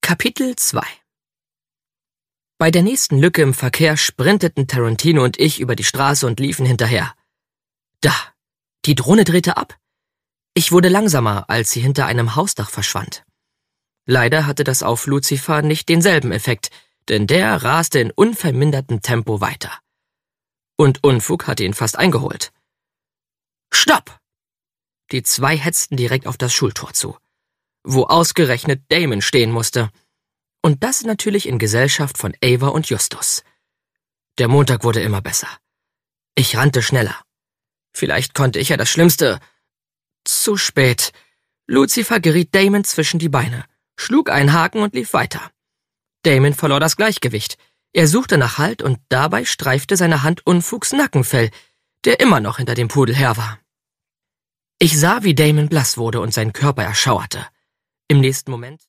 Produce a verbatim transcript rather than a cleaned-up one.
Kapitel zwei. Bei der nächsten Lücke im Verkehr sprinteten Tarantino und ich über die Straße und liefen hinterher. Da, die Drohne drehte ab. Ich wurde langsamer, als sie hinter einem Hausdach verschwand. Leider hatte das auf Lucifer nicht denselben Effekt, denn der raste in unvermindertem Tempo weiter. Und Unfug hatte ihn fast eingeholt. Stopp! Die zwei hetzten direkt auf das Schultor zu, wo ausgerechnet Damon stehen musste. Und das natürlich in Gesellschaft von Ava und Justus. Der Montag wurde immer besser. Ich rannte schneller. Vielleicht konnte ich ja das Schlimmste... Zu spät. Lucifer geriet Damon zwischen die Beine, schlug einen Haken und lief weiter. Damon verlor das Gleichgewicht. Er suchte nach Halt und dabei streifte seine Hand Unfugs Nackenfell, der immer noch hinter dem Pudel her war. Ich sah, wie Damon blass wurde und sein Körper erschauerte. Im nächsten Moment